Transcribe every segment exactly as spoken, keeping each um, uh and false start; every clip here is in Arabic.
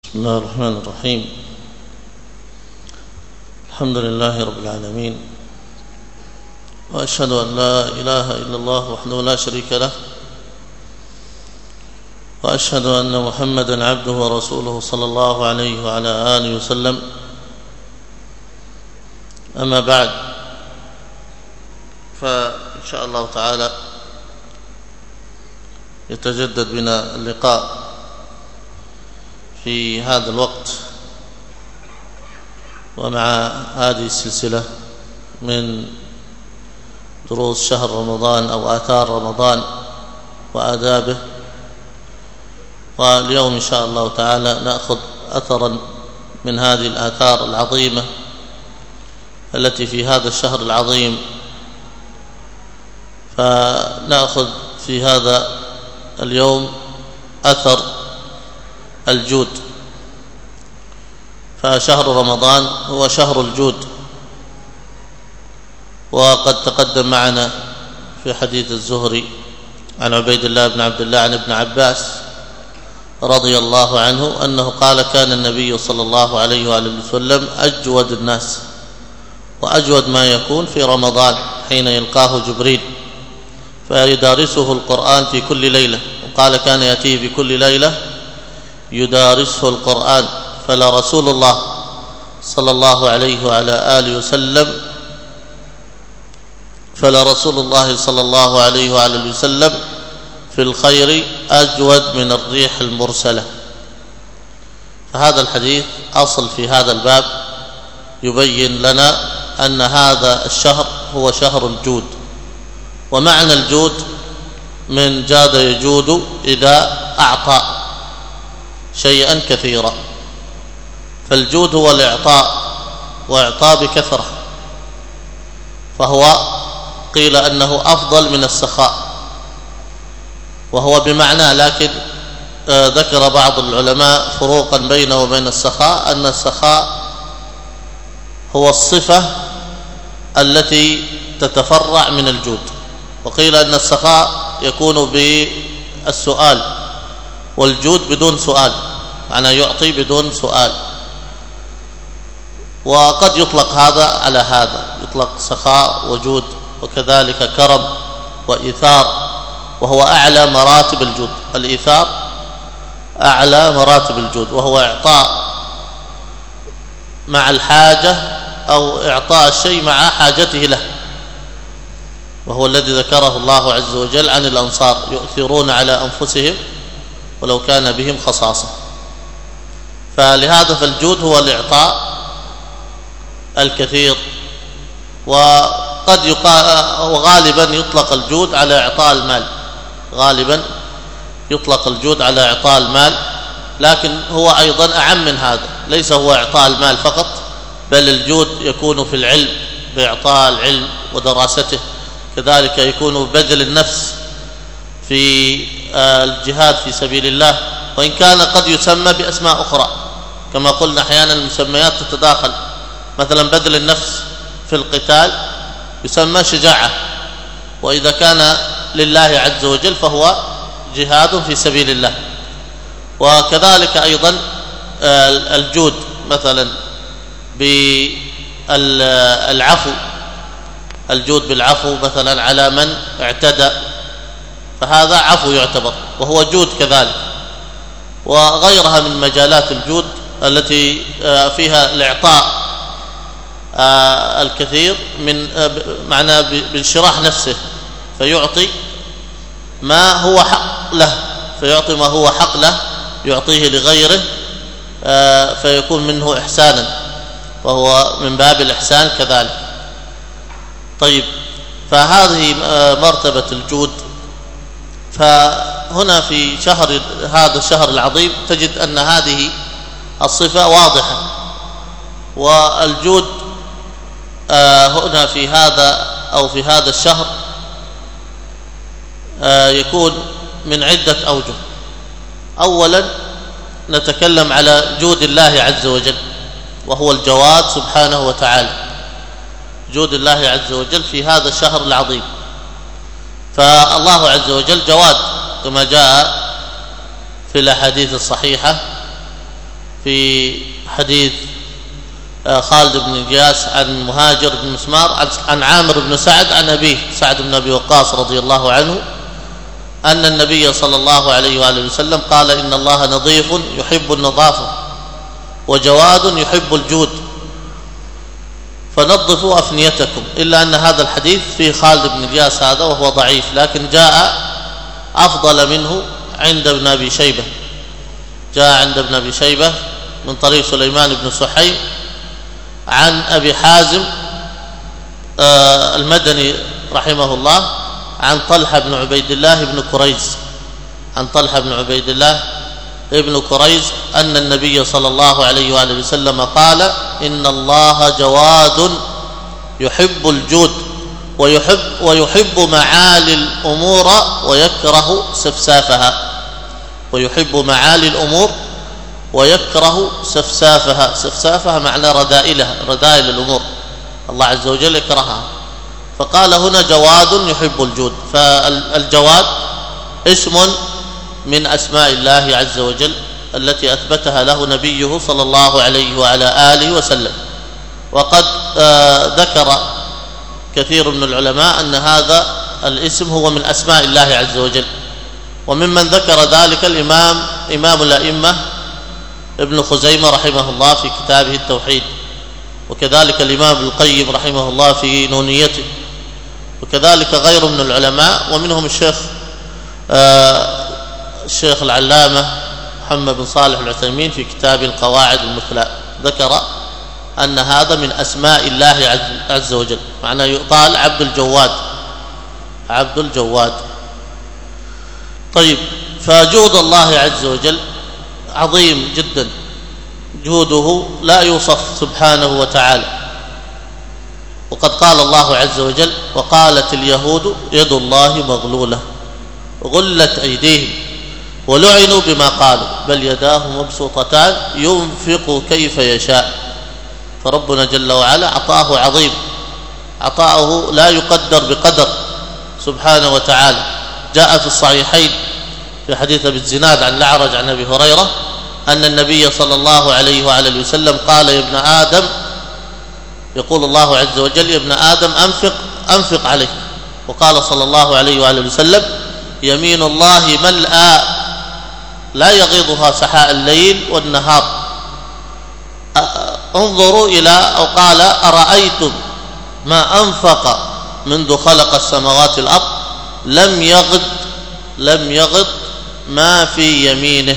بسم الله الرحمن الرحيم. الحمد لله رب العالمين، وأشهد أن لا إله إلا الله وحده لا شريك له، وأشهد أن محمدا عبده ورسوله صلى الله عليه وعلى آله وسلم. أما بعد، فإن شاء الله تعالى يتجدد بنا اللقاء في هذا الوقت ومع هذه السلسلة من دروس شهر رمضان أو آثار رمضان وآدابه. واليوم إن شاء الله تعالى نأخذ أثرا من هذه الآثار العظيمة التي في هذا الشهر العظيم. فنأخذ في هذا اليوم أثر الجود. فشهر رمضان هو شهر الجود، وقد تقدم معنا في حديث الزهري عن عبيد الله بن عبد الله عن ابن عباس رضي الله عنه أنه قال: كان النبي صلى الله عليه وآله وسلم أجود الناس، وأجود ما يكون في رمضان حين يلقاه جبريل فيدارسه القرآن في كل ليلة. وقال: كان يأتيه بكل ليلة يدارسه القرآن. فلرسول الله صلى الله عليه وعلى آله وسلم فلرسول الله صلى الله عليه وآله وسلم في الخير أجود من الريح المرسلة. فهذا الحديث أصل في هذا الباب يبين لنا أن هذا الشهر هو شهر الجود. ومعنى الجود من جاد يجود إذا أعطى شيئا كثيرا. فالجود هو الإعطاء، وإعطاء بكثرة، فهو قيل أنه أفضل من السخاء، وهو بمعنى، لكن آه ذكر بعض العلماء فروقا بينه وبين السخاء، أن السخاء هو الصفة التي تتفرع من الجود. وقيل أن السخاء يكون بالسؤال، والجود بدون سؤال، معناه يعطي بدون سؤال. وقد يطلق هذا على هذا، يطلق سخاء وجود، وكذلك كرم وإيثار، وهو أعلى مراتب الجود. الإيثار أعلى مراتب الجود، وهو إعطاء مع الحاجة أو إعطاء الشيء مع حاجته له، وهو الذي ذكره الله عز وجل عن الأنصار: يؤثرون على أنفسهم ولو كان بهم خصاصة. فلهذا فالجود هو الإعطاء الكثير. وقد يقال، وغالبا يطلق الجود على إعطاء المال، غالبا يطلق الجود على إعطاء المال، لكن هو أيضا أعم من هذا. ليس هو إعطاء المال فقط، بل الجود يكون في العلم بإعطاء العلم ودراسته، كذلك يكون بذل النفس في الجهاد في سبيل الله، وإن كان قد يسمى بأسماء أخرى كما قلنا أحيانا المسميات تتداخل. مثلا بذل النفس في القتال يسمى شجاعة، وإذا كان لله عز وجل فهو جهاد في سبيل الله. وكذلك أيضا الجود مثلا بالعفو، الجود بالعفو مثلا على من اعتدى، فهذا عفو يعتبر، وهو جود كذلك. وغيرها من مجالات الجود التي فيها الإعطاء الكثير، من معنى بانشراح نفسه، فيعطي ما هو حق له، فيعطي ما هو حق له يعطيه لغيره، فيكون منه إحسانا، وهو من باب الإحسان كذلك. طيب، فهذه مرتبة الجود. فهنا في شهر هذا الشهر العظيم تجد أن هذه الصفة واضحة. والجود هنا في هذا أو في هذا الشهر يكون من عدة أوجه. أولا نتكلم على جود الله عز وجل، وهو الجواد سبحانه وتعالى، جود الله عز وجل في هذا الشهر العظيم. فالله عز وجل جواد كما جاء في الأحاديث الصحيحة في حديث خالد بن إياس عن مهاجر بن مسمار عن عامر بن سعد عن أبيه سعد بن أبي وقاص رضي الله عنه أن النبي صلى الله عليه وآله وسلم قال إن الله نظيف يحب النظافة وجواد يحب الجود فنظفوا أفنيتكم، إلا أن هذا الحديث فيه خالد بن إياس هذا وهو ضعيف، لكن جاء أفضل منه عند ابن أبي شيبة، جاء عند ابن أبي شيبة من طريق سليمان بن سحيم عن أبي حازم المدني رحمه الله عن طلحة بن عبيد الله بن كريز عن طلحة بن عبيد الله ابن كريز أن النبي صلى الله عليه وآله وسلم قال إن الله جواد يحب الجود ويحب, ويحب معالي الأمور ويكره سفسافها ويحب معالي الأمور ويكره سفسافها سفسافها معنى رذائلها رذائل الأمور الله عز وجل يكرهها، فقال هنا جواد يحب الجود. فالجواد اسم من أسماء الله عز وجل التي أثبتها له نبيه صلى الله عليه وعلى آله وسلم. وقد ذكر كثير من العلماء أن هذا الاسم هو من أسماء الله عز وجل، وممن ذكر ذلك الإمام إمام الأئمة ابن خزيمة رحمه الله في كتابه التوحيد، وكذلك الإمام ابن القيم رحمه الله في نونيته، وكذلك غير من العلماء، ومنهم الشيخ آه الشيخ العلامة محمد بن صالح العثيمين في كتاب القواعد المثلى ذكر أن هذا من أسماء الله عز وجل، معناه يقال عبد الجواد عبد الجواد. طيب، فجود الله عز وجل عظيم جدا، جوده لا يوصف سبحانه وتعالى. وقد قال الله عز وجل وقالت اليهود يد الله مغلولة غلت أيديهم ولعنوا بما قالوا بل يداه مبسوطتان ينفق كيف يشاء. فربنا جل وعلا عطاءه عظيم، عطاءه لا يقدر بقدر سبحانه وتعالى. جاء في الصحيحين في حديث ابي الزناد عن الأعرج عن ابي هريرة أن النبي صلى الله عليه وعلى وسلم قال يا ابن آدم، يقول الله عز وجل يا ابن آدم أنفق أنفق عليك، وقال صلى الله عليه وعلى وسلم يمين الله ملأى لا يغيضها سحاء الليل والنهار. انظروا إلى أو قال أرأيتم ما أنفق منذ خلق السماوات والأرض لم يغض لم يغض ما في يمينه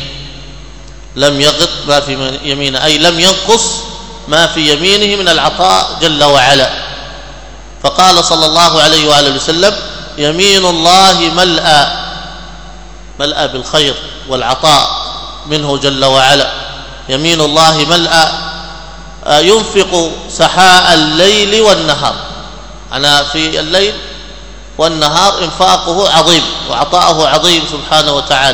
لم يغض ما في يمينه أي لم ينقص ما في يمينه من العطاء جل وعلا. فقال صلى الله عليه وآله وسلم يمين الله ملأى ملأى بالخير والعطاء منه جل وعلا، يمين الله ملأى ينفق سحاء الليل والنهار، أنا في الليل والنهار إنفاقه عظيم وعطاءه عظيم سبحانه وتعالى.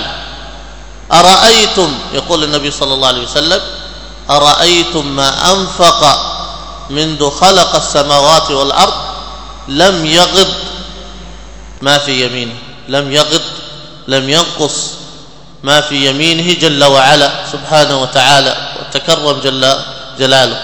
أرأيتم، يقول النبي صلى الله عليه وسلم أرأيتم ما أنفق منذ خلق السماوات والأرض لم يغض ما في يمينه لم يغض لم ينقص ما في يمينه جل وعلا سبحانه وتعالى وتكرم جل جلاله.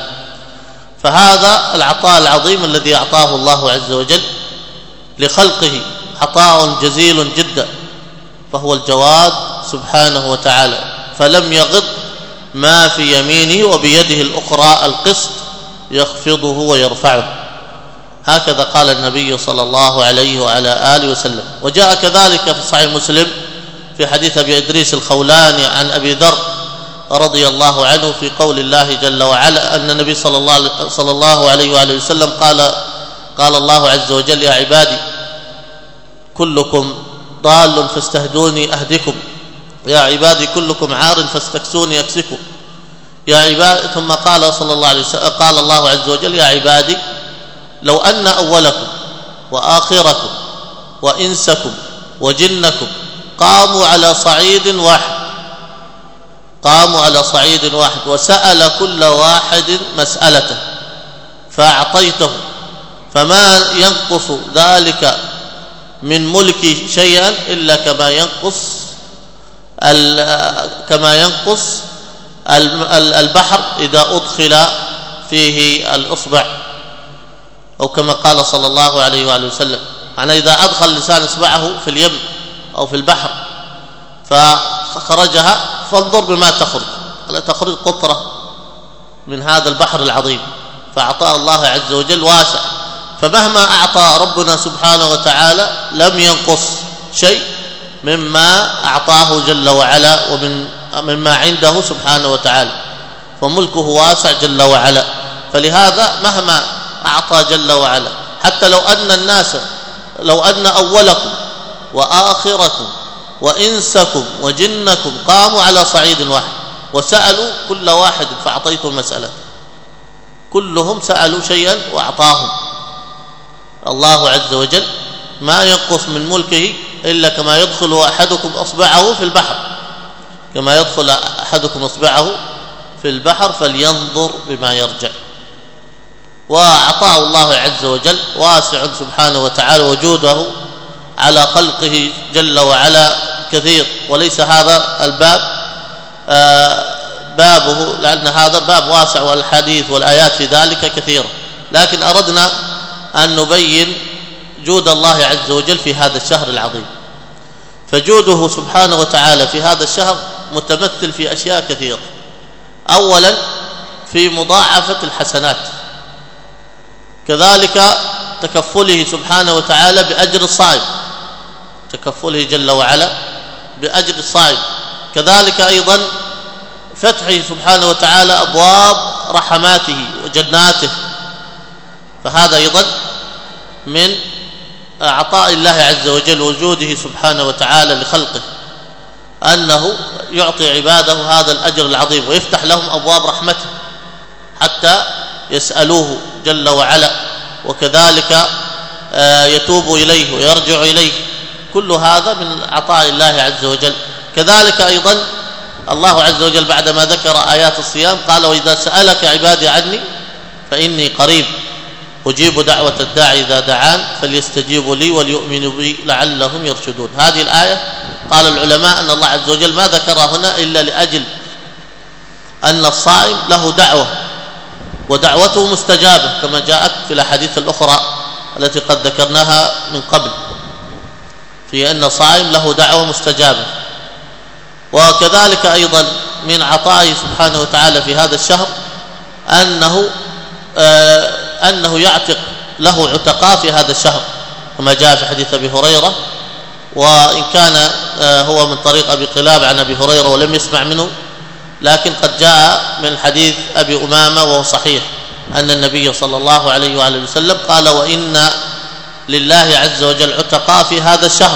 فهذا العطاء العظيم الذي أعطاه الله عز وجل لخلقه عطاء جزيل جدا، فهو الجواد سبحانه وتعالى، فلم يغض ما في يمينه وبيده الأخرى القسط يخفضه ويرفعه. هكذا قال النبي صلى الله عليه وعلى آله وسلم. وجاء كذلك في صحيح مسلم في حديث أبي إدريس الخولاني عن أبي ذر رضي الله عنه في قول الله جل وعلا أن النبي صلى الله صلى الله عليه وآله وسلم قال قال الله عز وجل يا عبادي كلكم ضال فاستهدوني أهدكم، يا عبادي كلكم عار فاستكسوني أكسكم، يا عباد. ثم قال صلى الله عليه وسلم قال الله عز وجل يا عبادي لو أن أولكم وآخركم وإنسكم وجنكم قاموا على صعيد واحد قاموا على صعيد واحد وسأل كل واحد مسألته فأعطيته فما ينقص ذلك من ملكي شيئا إلا كما ينقص كما ينقص البحر إذا أدخل فيه الإصبع، أو كما قال صلى الله عليه وآله وسلم، يعني إذا أدخل لسان إصبعه في اليم أو في البحر فخرجها فانظر بما تخرج، لا تخرج قطرة من هذا البحر العظيم. فأعطاه الله عز وجل واسع، فمهما أعطى ربنا سبحانه وتعالى لم ينقص شيء مما أعطاه جل وعلا ومن مما عنده سبحانه وتعالى، فملكه واسع جل وعلا. فلهذا مهما أعطى جل وعلا، حتى لو أن الناس لو أن أولكم وآخركم وإنسكم وجنكم قاموا على صعيد واحد وسألوا كل واحد فأعطيته مسألة، كلهم سألوا شيئا وأعطاهم الله عز وجل، ما ينقص من ملكه إلا كما يدخل أحدكم أصبعه في البحر، كما يدخل أحدكم أصبعه في البحر فلينظر بما يرجع. وعطاء الله عز وجل واسع سبحانه وتعالى، وجوده على خلقه جل وعلا كثير، وليس هذا الباب بابه، لأن هذا باب واسع والحديث والآيات في ذلك كثيرة، لكن أردنا أن نبين جود الله عز وجل في هذا الشهر العظيم. فجوده سبحانه وتعالى في هذا الشهر متمثل في أشياء كثيرة. أولا في مضاعفة الحسنات، كذلك تكفله سبحانه وتعالى بأجر الصائم، تكفله جل وعلا بأجر الصائم، كذلك أيضا فتحه سبحانه وتعالى أبواب رحماته وجناته، فهذا أيضا من عطاء الله عز وجل وجوده سبحانه وتعالى لخلقه، أنه يعطي عباده هذا الأجر العظيم ويفتح لهم أبواب رحمته حتى يسألوه جل وعلا، وكذلك يتوب إليه ويرجع إليه، كل هذا من عطاء الله عز وجل. كذلك أيضا الله عز وجل بعدما ذكر آيات الصيام قال: وإذا سألك عبادي عني فإني قريب أجيب دعوة الداعي إذا دعان فليستجيبوا لي وليؤمنوا بي لعلهم يرشدون. هذه الآية قال العلماء أن الله عز وجل ما ذكرها هنا إلا لأجل أن الصائم له دعوة ودعوته مستجابة، كما جاءت في الأحاديث الأخرى التي قد ذكرناها من قبل، في أن الصائم له دعوة مستجابة. وكذلك أيضا من عطائه سبحانه وتعالى في هذا الشهر أنه آه أنه يعتق له عتقاء في هذا الشهر، كما جاء في حديث أبي هريرة، وإن كان آه هو من طريق أبي قلاب عن أبي هريرة ولم يسمع منه، لكن قد جاء من حديث أبي أمامة وهو صحيح أن النبي صلى الله عليه وآله وسلم قال: وإن لله عز وجل عتقاء في هذا الشهر،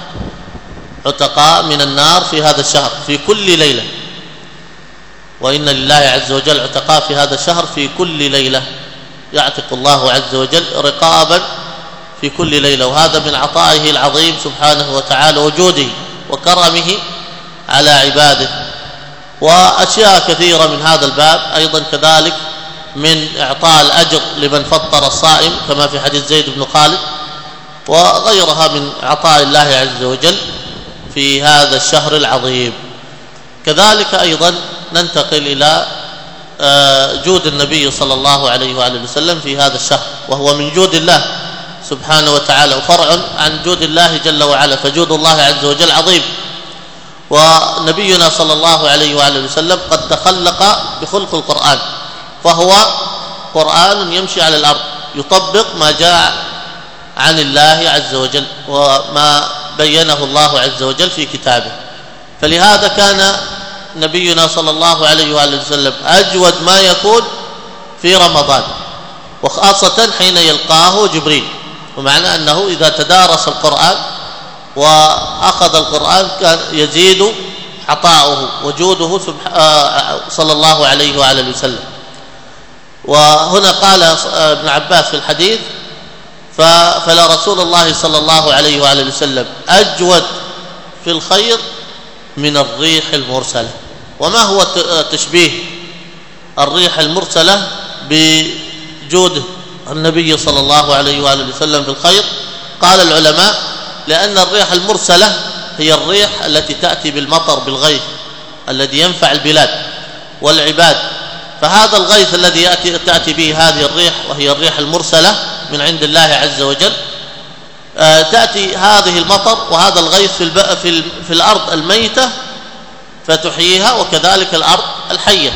عتقاء من النار في هذا الشهر في كل ليلة، وإن لله عز وجل عتقاء في هذا الشهر في كل ليلة، يعتق الله عز وجل رقابا في كل ليلة. وهذا من عطائه العظيم سبحانه وتعالى وجوده وكرمه على عباده. وأشياء كثيرة من هذا الباب أيضا كذلك من إعطاء الأجر لمن فطر الصائم، كما في حديث زيد بن خالد، وغيرها من عطاء الله عز وجل في هذا الشهر العظيم. كذلك أيضا ننتقل إلى جود النبي صلى الله عليه وآله وسلم في هذا الشهر، وهو من جود الله سبحانه وتعالى وفرع عن جود الله جل وعلا، فجود الله عز وجل عظيم. ونبينا صلى الله عليه وآله وسلم قد تخلق بخلق القرآن، فهو قرآن يمشي على الأرض يطبق ما جاء عن الله عز وجل وما بينه الله عز وجل في كتابه. فلهذا كان نبينا صلى الله عليه وآله وسلم أجود ما يكون في رمضان، وخاصة حين يلقاه جبريل، ومعنى أنه إذا تدارس القرآن وأخذ القرآن كان يزيد عطاؤه وجوده صلى الله عليه وآله وسلم. وهنا قال ابن عباس في الحديث: فلا رسول الله صلى الله عليه وآله وسلم أجود في الخير من الريح المرسلة. وما هو تشبيه الريح المرسلة بجود النبي صلى الله عليه وآله وسلم في الخير؟ قال العلماء: لأن الريح المرسلة هي الريح التي تأتي بالمطر بالغيث الذي ينفع البلاد، والعباد. فهذا الغيث الذي يأتي تأتي به هذه الريح، وهي الريح المرسلة من عند الله عز وجل، تأتي هذه المطر وهذا الغيث في, الب... في, ال... في الأرض الميتة فتحييها، وكذلك الأرض الحية.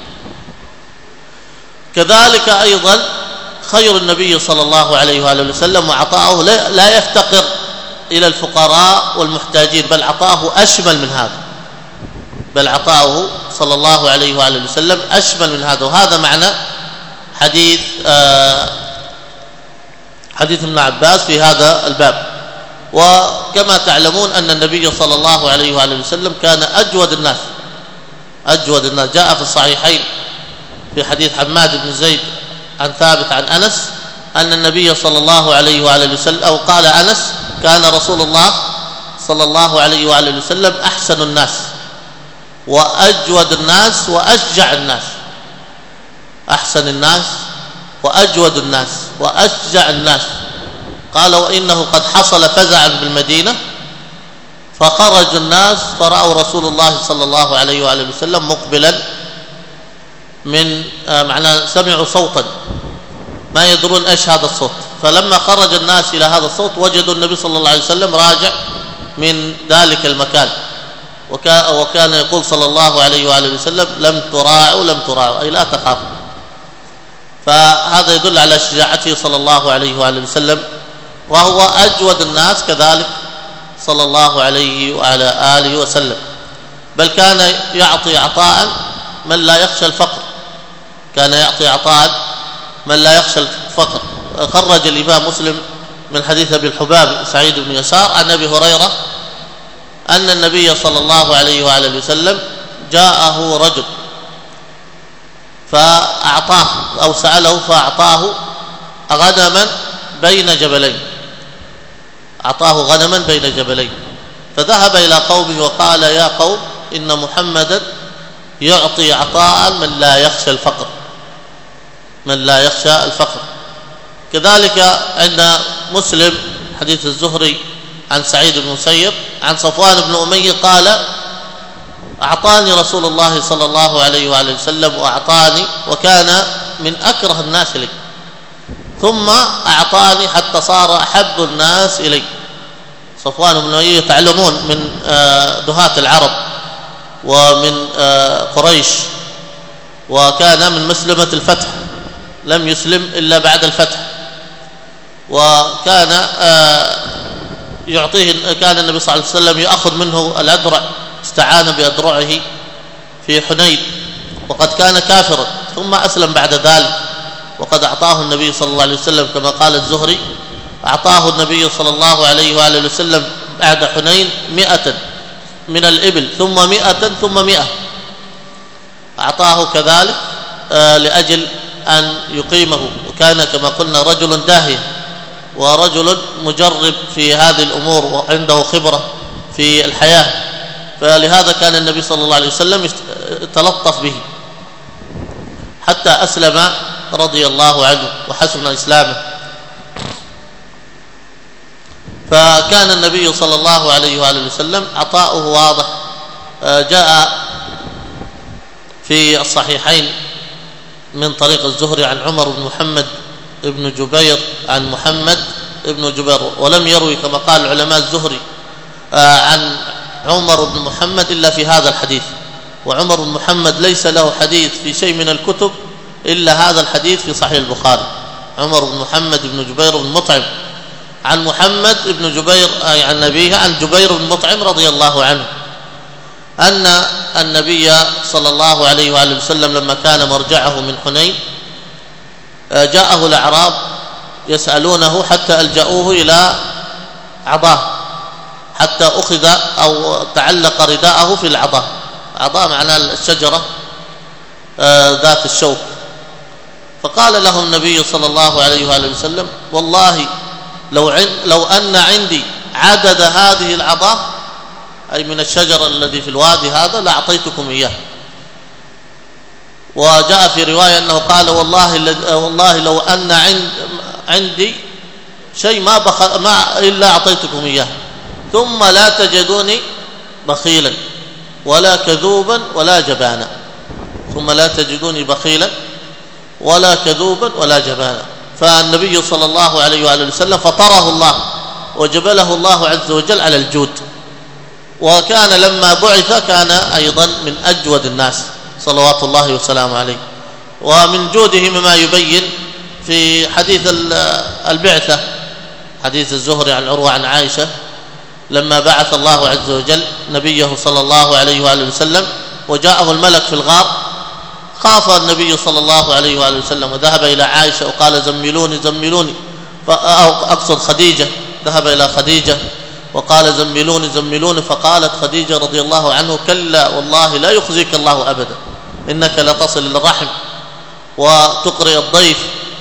كذلك أيضا خير النبي صلى الله عليه وآله وسلم وعطاؤه لا يفتقر إلى الفقراء والمحتاجين، بل عطاؤه أشمل من هذا، بل عطاؤه صلى الله عليه وآله وسلم أشمل من هذا. وهذا معنى حديث آه حديث ابن عباس في هذا الباب. وكما تعلمون أن النبي صلى الله عليه وآله وسلم كان أجود الناس أجود الناس جاء في الصحيحين في حديث حماد بن زيد عن ثابت عن أنس أن النبي صلى الله عليه وآله وسلم، أو قال أنس: كان رسول الله صلى الله عليه وآله وسلم أحسن الناس وأجود الناس وأشجع الناس. أحسن الناس وأجود الناس وأشجع الناس. قال: وإنه قد حصل فزعا بالمدينة فخرج الناس فرأوا رسول الله صلى الله عليه وآله وسلم مقبلا من آه معناه سمعوا صوتا ما يدرون ايش هذا الصوت، فلما خرج الناس إلى هذا الصوت وجدوا النبي صلى الله عليه وسلم راجع من ذلك المكان، وكان يقول صلى الله عليه وآله وسلم: لم تراعوا لم تراعوا، أي لا تخافوا. فهذا يدل على شجاعته صلى الله عليه وآله وسلم، وهو أجود الناس كذلك صلى الله عليه وعلى آله وسلم. بل كان يعطي عطاء من لا يخشى الفقر، كان يعطي عطاء من لا يخشى الفقر. خرج الإمام مسلم من حديث أبي الحباب سعيد بن يسار عن أبي هريرة أن النبي صلى الله عليه وآله وسلم جاءه رجل فأعطاه أو سأله فأعطاه غنما بين جبلين، أعطاه غنما بين جبلين، فذهب إلى قومه وقال: يا قوم، إن محمدا يعطي عطاء من لا يخشى الفقر، من لا يخشى الفقر. كذلك عند مسلم حديث الزهري عن سعيد بن المسيب عن صفوان بن أمية قال: أعطاني رسول الله صلى الله عليه وآله وسلم وأعطاني وكان من أكره الناس لي، ثم أعطاني حتى صار أحب الناس إلي. صفوان بن أمية تعلمون من دهاة العرب ومن قريش، وكان من مسلمة الفتح، لم يسلم إلا بعد الفتح، وكان يعطيه كان النبي صلى الله عليه وسلم يأخذ منه الأدرع، استعان بأدرعه في حنين، وقد كان كافرا ثم أسلم بعد ذلك، وقد أعطاه النبي صلى الله عليه وسلم كما قال الزهري: أعطاه النبي صلى الله عليه وآله وسلم بعد حنين مئة من الإبل ثم مئة ثم مئة، أعطاه كذلك لأجل أن يقيمه. وكان كما قلنا رجل داهية ورجل مجرب في هذه الأمور وعنده خبرة في الحياة، فلهذا كان النبي صلى الله عليه وسلم يتلطف به حتى أسلم رضي الله عنه وحسن إسلامه. فكان النبي صلى الله عليه وآله وسلم عطاؤه واضح. جاء في الصحيحين من طريق الزهري عن عمر بن محمد ابن جبير عن محمد ابن جبير، ولم يروي كما قال العلماء الزهري عن عمر بن محمد إلا في هذا الحديث، وعمر بن محمد ليس له حديث في شيء من الكتب إلا هذا الحديث في صحيح البخاري. عمر بن محمد بن جبير بن مطعم عن محمد بن جبير أي عن نبيه عن جبير بن مطعم رضي الله عنه أن النبي صلى الله عليه وآله وسلم لما كان مرجعه من حنين جاءه الأعراب يسألونه حتى ألجأوه إلى عضاه، حتى أخذ أو تعلق رداءه في العضاه. عضاه معناه الشجرة ذات الشوك. فقال لهم النبي صلى الله عليه وآله وسلم: والله لو, لو أن عندي عدد هذه العضاه أي من الشجر الذي في الوادي هذا لأعطيتكم إياه. وجاء في رواية أنه قال: والله والله لو أن عند عندي شيء ما, بخ... ما إلا أعطيتكم إياه، ثم لا تجدوني بخيلا ولا كذوبا ولا جبانا. ثم لا تجدوني بخيلا ولا كذوبا ولا جبانا. فالنبي صلى الله عليه وآله وسلم فطره الله وجبله الله عز وجل على الجود، وكان لما بعث كان أيضا من أجود الناس صلوات الله وسلامه عليه. ومن جوده مما يبين في حديث البعثة، حديث الزهري عن عروة عن عائشة، لما بعث الله عز وجل نبيه صلى الله عليه وآله وسلم وجاءه الملك في الغار، خاف النبي صلى الله عليه وآله وسلم وذهب إلى عائشة وقال زملوني زملوني، أو أقصد خديجة، ذهب إلى خديجة وقال زملوني زملوني، فقالت خديجة رضي الله عنه كلا والله لا يخزيك الله أبدا، إنك لتصل الرحم وتقرئ الضيف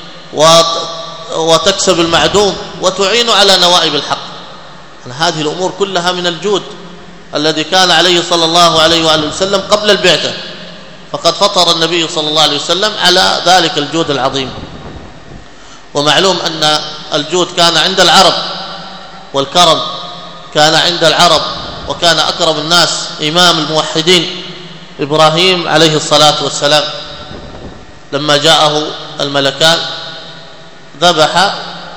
وتكسب المعدوم وتعين على نوائب الحق. هذه الأمور كلها من الجود الذي كان عليه صلى الله عليه وآله وسلم قبل البعثة، فقد فطر النبي صلى الله عليه وسلم على ذلك الجود العظيم. ومعلوم أن الجود كان عند العرب والكرم كان عند العرب، وكان أكرم الناس إمام الموحدين إبراهيم عليه الصلاة والسلام لما جاءه الملكان ذبح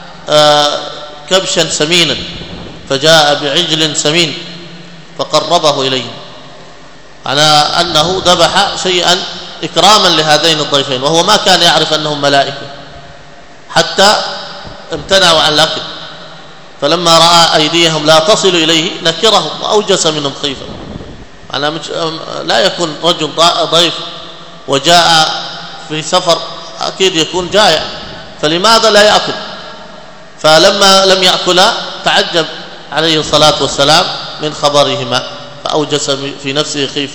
كبشا سمينا، فجاء بعجل سمين فقربه إليه، على أنه ذبح شيئا إكراما لهذين الضيفين، وهو ما كان يعرف أنهم ملائكة حتى امتنعوا عن الأكل، فلما رأى أيديهم لا تصل إليه نكرهم وأوجس منهم خيفة. على لا يكون رجل ضيف وجاء في سفر أكيد يكون جائع، فلماذا لا يأكل؟ فلما لم يأكلا تعجب عليه الصلاة والسلام من خبرهما فأوجس في نفسه خيفة.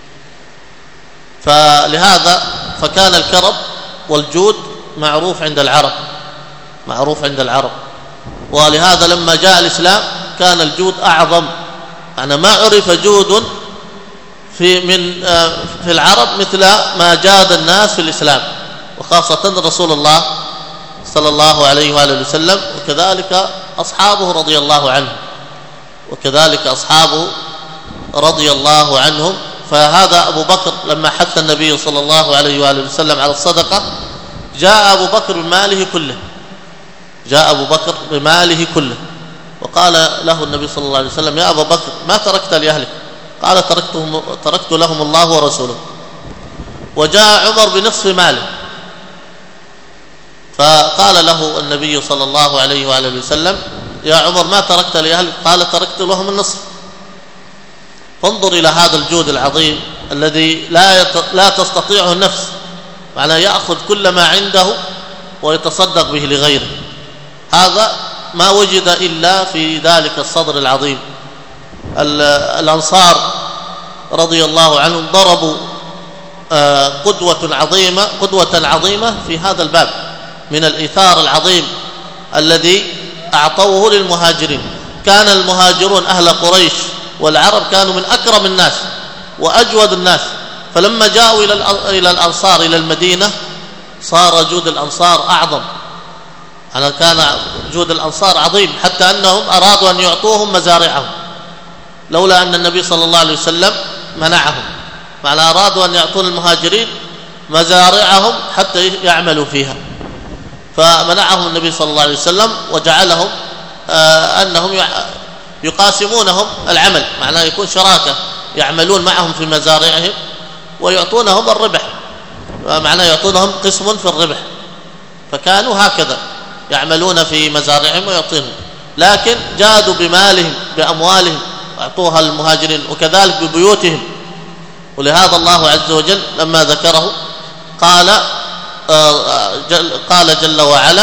فلهذا فكان الكرم والجود معروف عند العرب، معروف عند العرب. ولهذا لما جاء الإسلام كان الجود أعظم، يعني ما عرف جود في من في العرب مثل ما جاد الناس في الإسلام، وخاصة رسول الله صلى الله عليه وآله وسلم، وكذلك أصحابه رضي الله عنهم، وكذلك أصحابه رضي الله عنهم. فهذا أبو بكر لما حث النبي صلى الله عليه وآله وسلم على الصدقة جاء أبو بكر بماله كله، جاء أبو بكر بماله كله، وقال له النبي صلى الله عليه وسلم يا أبا بكر ما تركت لأهلك؟ قال تركتهم تركت لهم الله ورسوله. وجاء عمر بنصف ماله، فقال له النبي صلى الله عليه وآله وسلم يا عمر ما تركت لأهلك؟ قال تركت لهم النصف. فانظر إلى هذا الجود العظيم الذي لا لا تستطيعه النفس، معناه يأخذ كل ما عنده ويتصدق به لغيره. هذا ما وجد إلا في ذلك الصدر العظيم. الأنصار رضي الله عنهم ضربوا قدوة عظيمة قدوة عظيمة في هذا الباب من الإيثار العظيم الذي أعطوه للمهاجرين. كان المهاجرون أهل قريش والعرب كانوا من أكرم الناس وأجود الناس، فلما جاءوا إلى الأنصار إلى المدينة صار جود الأنصار أعظم. أنا كان جود الأنصار عظيم حتى أنهم أرادوا أن يعطوهم مزارعهم، لولا أن النبي صلى الله عليه وسلم منعهم، معنى أرادوا أن يعطون المهاجرين مزارعهم حتى يعملوا فيها، فمنعهم النبي صلى الله عليه وسلم وجعلهم آه أنهم يقاسمونهم العمل، معناه يكون شراكة يعملون معهم في مزارعهم ويعطونهم الربح، معناه يعطونهم قسم في الربح. فكانوا هكذا يعملون في مزارعهم ويعطونهم، لكن جادوا بمالهم بأموالهم أعطوها للمهاجرين، وكذلك ببيوتهم. ولهذا الله عز وجل لما ذكره قال جل قال جل وعلا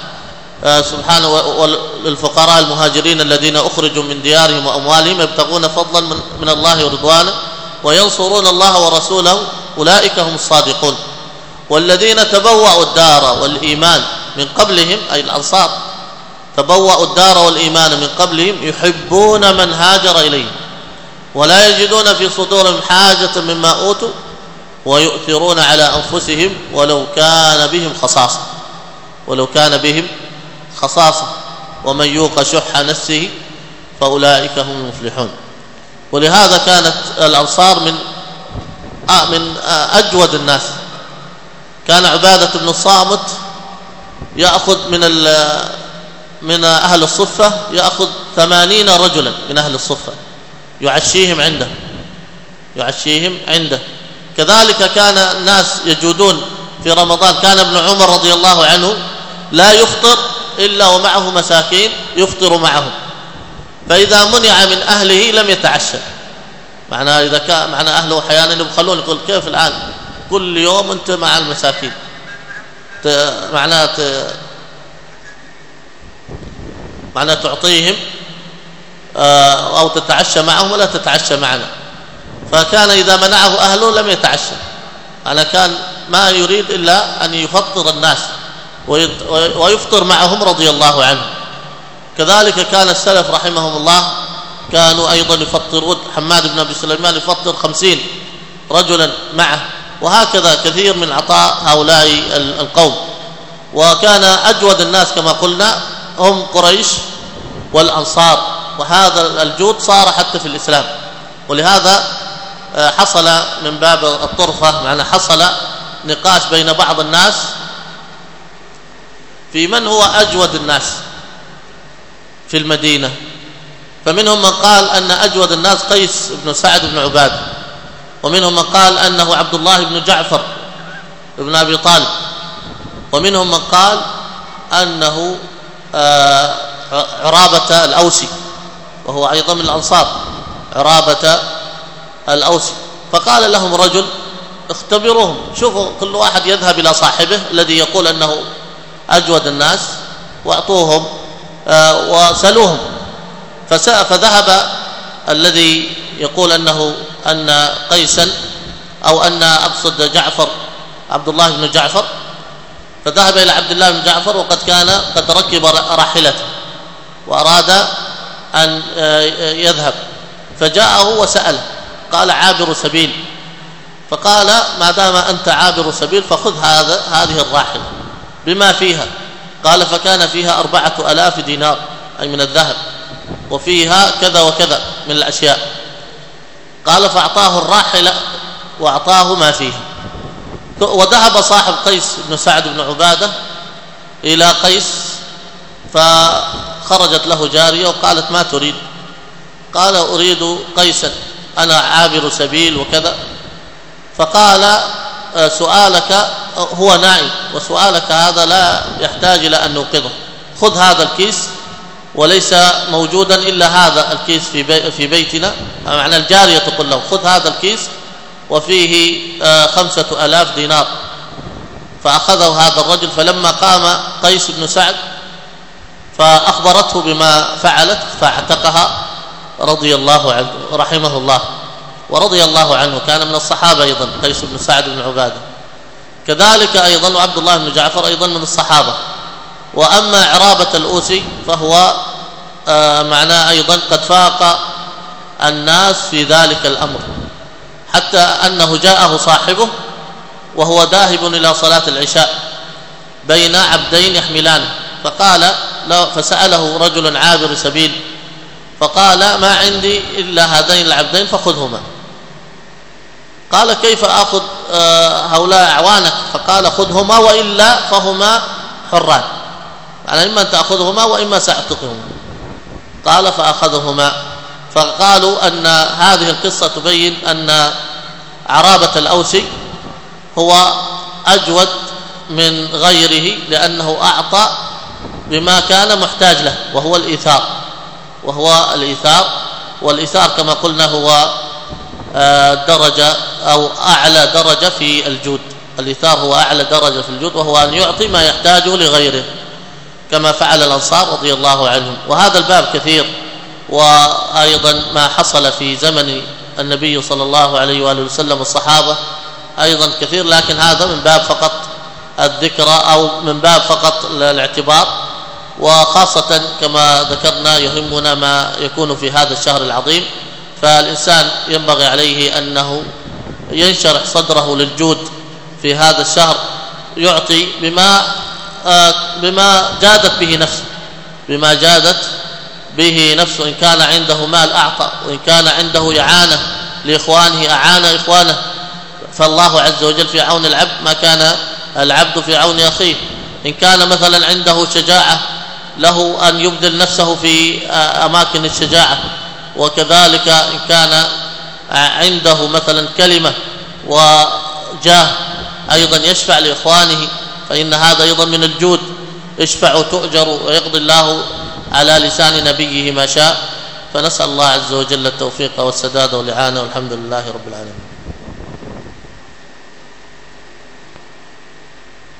سبحانه للفقراء المهاجرين الذين أخرجوا من ديارهم وأموالهم يبتغون فضلا من الله ورضوانه وينصرون الله ورسوله أولئك هم الصادقون. والذين تبوأوا الدار والإيمان من قبلهم أي الأنصار تبوأوا الدار والإيمان من قبلهم يحبون من هاجر إليهم ولا يجدون في صدورهم حاجة مما أوتوا ويؤثرون على أنفسهم ولو كان بهم خصاصة ولو كان بهم خصاصة ومن يوق شح نفسه فأولئك هم المفلحون. ولهذا كانت الأنصار من آه من آه أجود الناس. كان عبادة بن الصامت يأخذ من من أهل الصفة، يأخذ ثمانين رجلا من أهل الصفة يعشيهم عنده يعشيهم عنده كذلك كان الناس يجودون في رمضان. كان ابن عمر رضي الله عنه لا يفطر إلا ومعه مساكين يفطر معهم، فإذا منع من أهله لم يتعشى. معناه إذا كان معنى أهله أحيانا يبخلون، يقول كيف الآن كل يوم أنت مع المساكين، معناه معناه تعطيهم أو تتعشى معهم ولا تتعشى معنا. فكان إذا منعه أهله لم يتعشى. أنا كان ما يريد إلا أن يفطر الناس ويفطر معهم رضي الله عنه. كذلك كان السلف رحمهم الله كانوا أيضا يفطرون. حماد بن أبي سليمان يفطر خمسين رجلا معه، وهكذا كثير من عطاء هؤلاء القوم. وكان أجود الناس كما قلنا هم قريش والأنصار، وهذا الجود صار حتى في الإسلام. ولهذا حصل من باب الطرفة، معنى حصل نقاش بين بعض الناس في من هو أجود الناس في المدينة. فمنهم من قال أن أجود الناس قيس بن سعد بن عبادة، ومنهم من قال أنه عبد الله بن جعفر بن أبي طالب، ومنهم من قال أنه عرابة الأوسي وهو أيضا من الأنصار، عرابة الأوسي. فقال لهم رجل اختبروهم، شوفوا كل واحد يذهب إلى صاحبه الذي يقول أنه أجود الناس واعطوهم وسألوهم. فذهب الذي يقول أنه أن قيسا أو أن أقصد جعفر عبد الله بن جعفر، فذهب إلى عبد الله بن جعفر وقد كان قد ركب راحلته وأراد أن يذهب، فجاءه وسأله قال عابر سبيل، فقال ما دام أنت عابر سبيل فخذ هذا هذه الراحلة بما فيها. قال فكان فيها أربعة ألاف دينار أي من الذهب، وفيها كذا وكذا من الأشياء. قال فأعطاه الراحلة وأعطاه ما فيها. وذهب صاحب قيس بن سعد بن عبادة إلى قيس، فخرجت له جارية وقالت ما تريد؟ قال أريد قيسا، أنا عابر سبيل وكذا. فقال سؤالك هو نائم، وسؤالك هذا لا يحتاج إلى أن نوقظه، خذ هذا الكيس وليس موجودا إلا هذا الكيس في بي في بيتنا. معنى الجارية تقول له خذ هذا الكيس وفيه خمسة ألاف دينار. فأخذه هذا الرجل. فلما قام قيس بن سعد فأخبرته بما فعلت فاعتقها رضي الله عنه رحمه الله ورضي الله عنه. كان من الصحابة أيضا قيس بن سعد بن عبادة، كذلك أيضا وعبد الله بن جعفر أيضا من الصحابة. وأما عرابة الأوسي فهو آه معناه أيضا قد فاق الناس في ذلك الأمر، حتى أنه جاءه صاحبه وهو ذاهب إلى صلاة العشاء بين عبدين يحملانه، فقال فسأله رجل عابر سبيل فقال ما عندي إلا هذين العبدين فخذهما. قال كيف أخذ هؤلاء أعوانك؟ فقال خذهما وإلا فهما حران، يعني إما أن تأخذهما وإما سأعتقهما. قال فأخذهما. فقالوا أن هذه القصة تبين أن عرابة الأوسي هو أجود من غيره لأنه أعطى بما كان محتاج له، وهو الإيثار وهو الإيثار والإيثار كما قلنا هو درجة أو أعلى درجة في الجود. الإيثار هو أعلى درجة في الجود، وهو أن يعطي ما يحتاجه لغيره كما فعل الأنصار رضي الله عنهم. وهذا الباب كثير، وأيضا ما حصل في زمن النبي صلى الله عليه وآله وسلم الصحابة أيضا كثير، لكن هذا من باب فقط الذكرى أو من باب فقط الاعتبار. وخاصة كما ذكرنا يهمنا ما يكون في هذا الشهر العظيم، فالإنسان ينبغي عليه أنه ينشرح صدره للجود في هذا الشهر، يعطي بما بما جادت به نفسه بما جادت به نفسه. إن كان عنده مال أعطى، وإن كان عنده إعانة لإخوانه أعان إخوانه، فالله عز وجل في عون العبد ما كان العبد في عون أخيه. إن كان مثلا عنده شجاعة له أن يبذل نفسه في أماكن الشجاعة، وكذلك إن كان عنده مثلا كلمة وجاه أيضا يشفع لإخوانه، فإن هذا أيضا من الجود. اشفع وتؤجر ويقضي الله على لسان نبيه ما شاء. فنسأل الله عز وجل التوفيق والسداد والإعانة، والحمد لله رب العالمين.